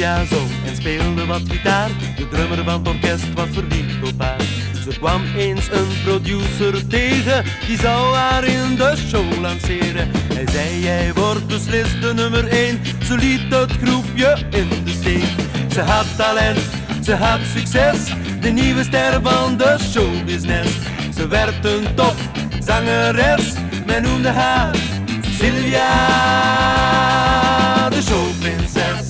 Sylvia zong en speelde wat gitaar. De drummer van het orkest was verliefd op haar. Ze kwam eens een producer tegen, die zou haar in de show lanceren. Hij zei, jij wordt beslist de nummer 1. Ze liet het groepje in de steek. Ze had talent, ze had succes, de nieuwe ster van de showbusiness. Ze werd een topzangeres, men noemde haar Sylvia, de showprinses.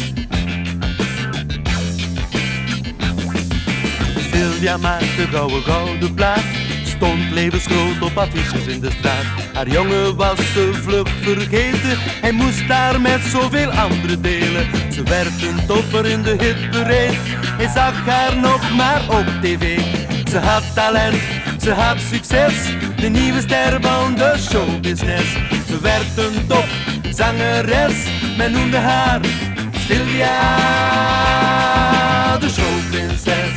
Sylvia maakte gouden plaat, stond levensgroot op affiches in de straat. Haar jongen was ze vlug vergeten, hij moest haar met zoveel anderen delen. Ze werd een topper in de hitparade, hij zag haar nog maar op tv. Ze had talent, ze had succes, de nieuwe ster van de showbusiness. Ze werd een topzangeres, men noemde haar Sylvia, de showprinses.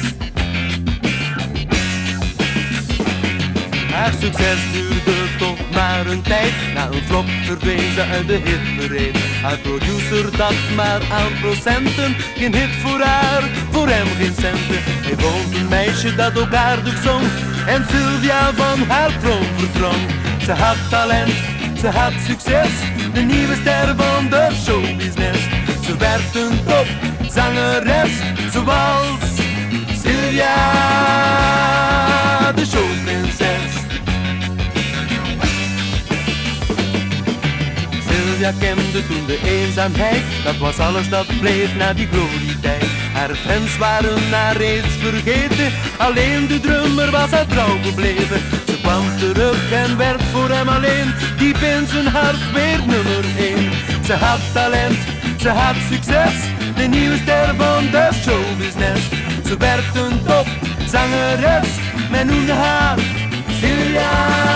Haar succes duurde toch maar een tijd. Na een flop verdween ze uit de hitparade. Haar producer dacht maar aan procenten. Geen hit voor haar, voor hem geen centen. Hij vond een meisje dat ook aardig zong en Sylvia van haar troon verdrong. Ze had talent, ze had succes, de nieuwe ster van de showbusiness. Ze werd een topzangeres, zoals Sylvia, de showprinses. Sylvia kende toen de eenzaamheid, dat was alles dat bleef na die glorietijd. Haar fans waren haar reeds vergeten, alleen de drummer was haar trouw gebleven. Ze kwam terug en werd voor hem alleen, diep in zijn hart weer nummer 1. Ze had talent, ze had succes, de nieuwe ster van de showbusiness. Ze werd een topzangeres, men noemde haar Sylvia.